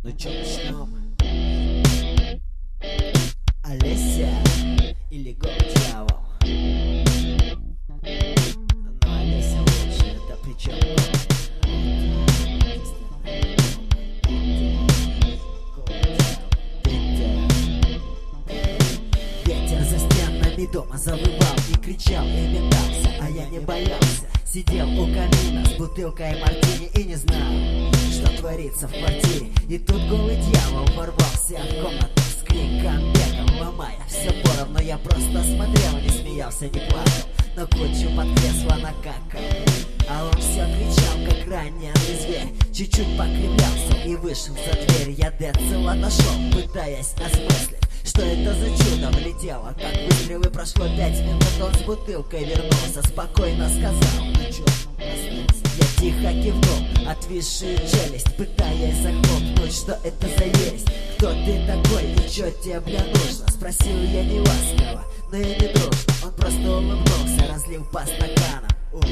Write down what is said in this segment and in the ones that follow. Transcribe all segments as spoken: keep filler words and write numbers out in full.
Ну чё, начнём? Олеся или Голдьявол? Ну, Олеся лучше, это причём? Ветер за стенами дома завывал и кричал, и метался, а я не боялся. Сидел у камина с бутылкой мартини и не знал, что творится в квартире. И тут голый дьявол ворвался в комнату с криком бегом, ломая все поровну. Я просто смотрел, не смеялся, не плакал, но кучу под кресло накакал. А он все кричал, как раненый зверь, чуть-чуть покривлялся и вышел за дверь. Я децл отошел, пытаясь осмыслить, что это за чудо влетело, как выстрел, и прошло пять минут. Он с бутылкой вернулся, спокойно сказал: ну чё, проснулся? Я тихо кивнул, отвисшую челюсть, пытаясь захлопнуть, что это за ересь. Кто ты такой и чё тебе, бля, нужно? Спросил я не ласково, но и не дружно. Он просто улыбнулся, разлил по стаканам.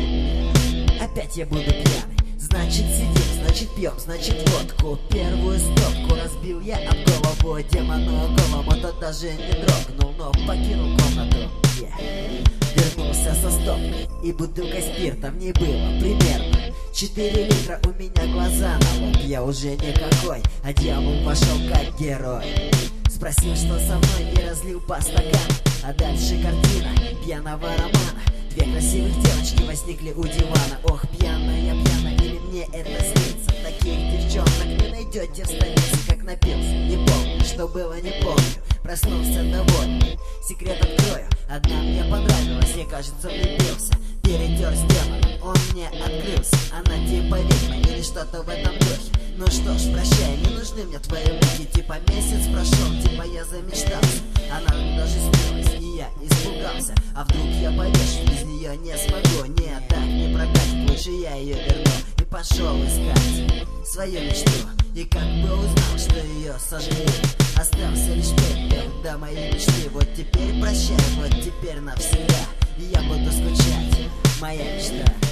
Опять я буду пьяный. Значит сидим, значит пьем, значит водку. Первую стопку разбил я об голову демону голому. Тот даже не дрогнул, но покинул комнату. Yeah. Вернулся со стопкой и бутылкой спирта. В ней было примерно четыре литра. У меня глаза на лоб, я уже никакой, а дьявол вошел как герой. Спросил, что со мной, и разлил по стакану. А дальше картина пьяного романа. Две красивых девочки возникли у дивана. Ох, пьяная, пьяная, или мне это снится? Таких девчонок не найдете в столице. Как напился, не помню, что было, не помню. Проснулся довольный, секрет открою. Одна мне понравилась, я, кажется, влюбился. Перетер с демоном, он мне открылся. Она типа ведьма или что-то в этом духе. Ну что ж, прощай, не нужны мне твои руки. Типа месяц прошел, типа я замечтался. Она даже снилась, и я испугался. А вдруг я повешу, без нее не смогу. Нет, так не прокатит, лучше я ее верну. И пошел искать свою мечту. И как бы узнал, что ее сожгли, остался лишь пепел до моей мечты. Вот теперь прощай, вот теперь навсегда, и я буду скучать, моя мечта.